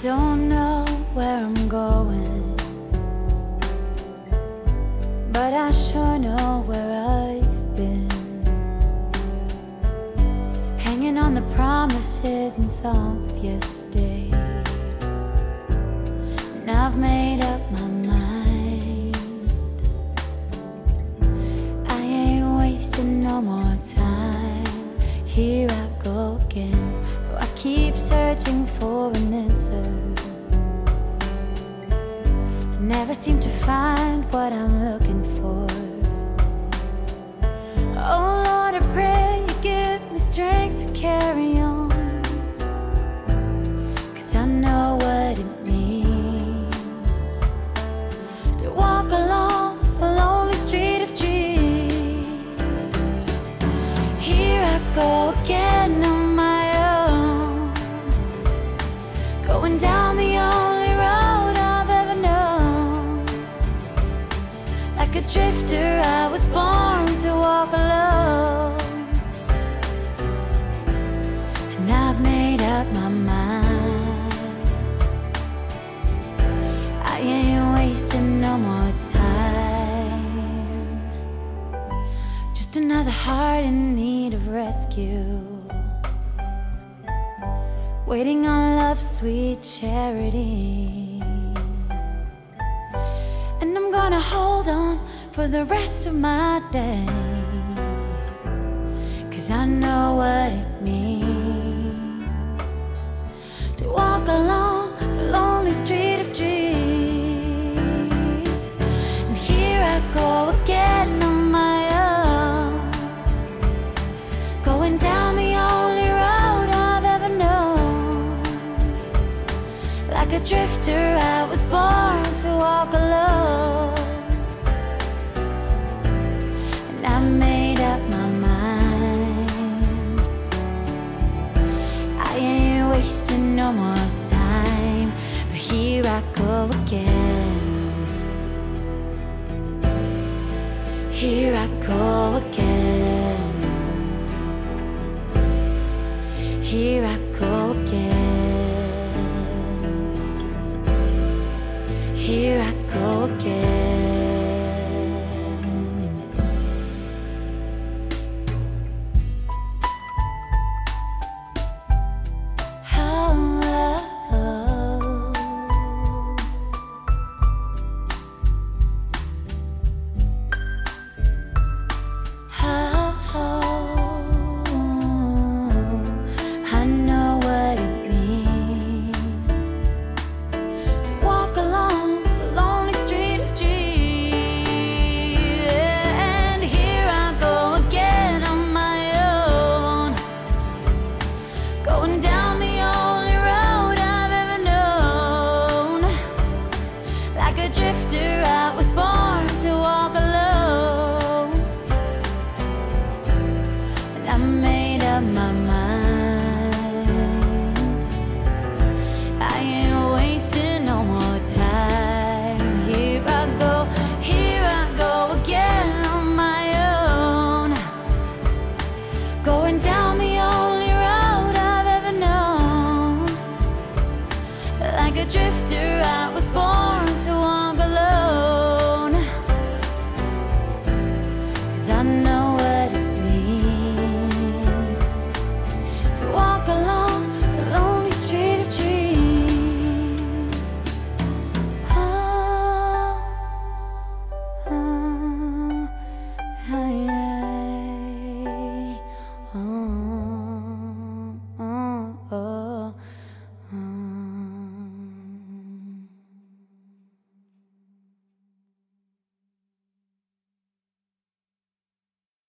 don't know where I'm going, but I sure know where I've been. Hanging on the promises and thoughts of yesterday, and I've made up my mind. I ain't wasting no more time. Here I go again, though I keep searching for an answer. I never seem to find what I'm looking for. Oh Lord, I pray you give me strength to carry on, 'cause I know what it means to walk along the lonely street of dreams. Here I go again on my own, going down the only road I've ever known. Like a drifter, I was born to walk alone, and I've made up my mind. I ain't wasting no more time. Just another heart in need of rescue, waiting on love's sweet charity. And I'm gonna hold on for the rest of my days, 'cause I know what it means to walk along the lonely street of dreams. And here I go again on my own, going down the only road I've ever known. Like a drifter, I was born to walk alone, and I made up my mind. I ain't wasting no more time, but here I go again. Here I go again. Here I go again. Here I go again. I know what it means to walk along the lonely street of dreams. And here I go again on my own, going down the only road I've ever known. Like a drifter, I was born to walk alone, and I made up my mind. I ain't wasting no more time. Here I go again on my own, going down the only road I've ever known. Like a drifter, I was born